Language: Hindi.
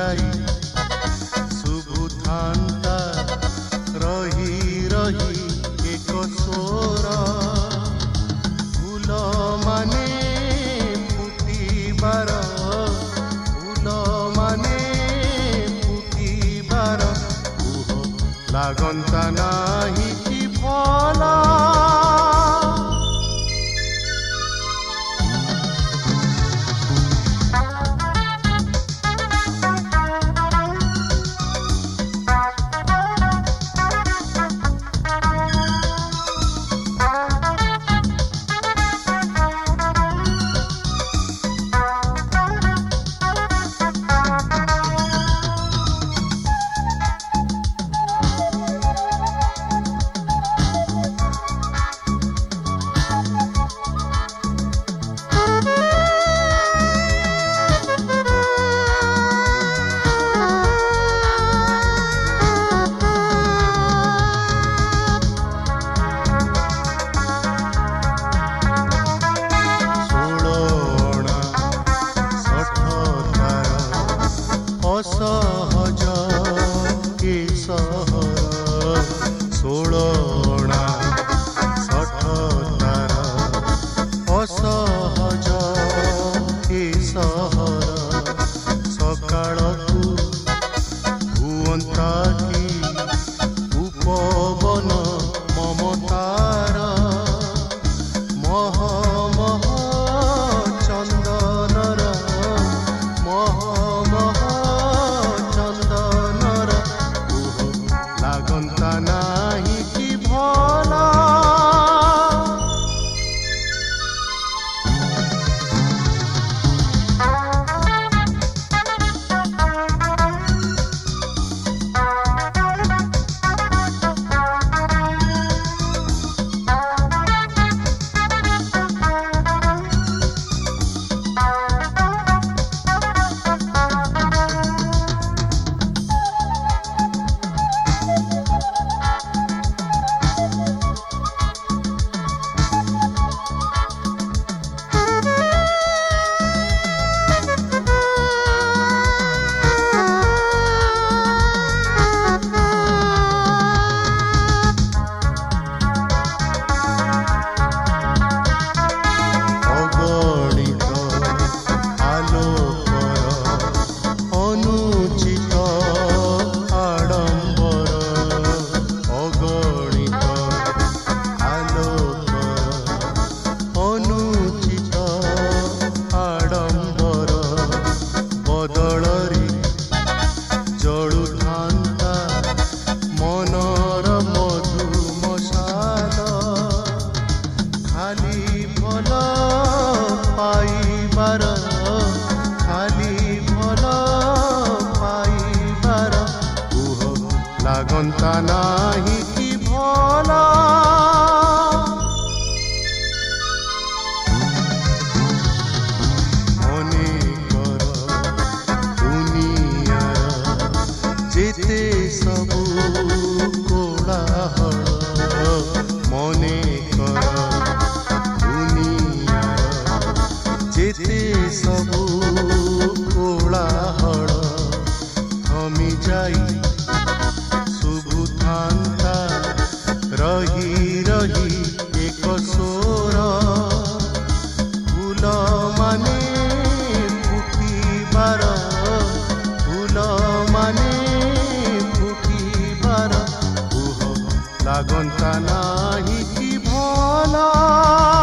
जाई शुभुथांता रही रही एक स्वर फूल माने फुटिबार फूल माने फुटिबार लागंता नाही कि भला असहज के सहर 16 17 असहज के सहर सकाळ भुवंता की उपवन ममतार मह मह चंदनर मह मह चंदनर लागंता नाही कि भला लागंता नाही कि भला मने कर दुनियार जेते सबु कोलाहल मने कर दुनियार जेते सबु कोलाहल थमी जाई शुभुथांता रही रही एक स्वर फूल माने फुटिबार फूल माने फुटिबार लागंता नाही कि भला।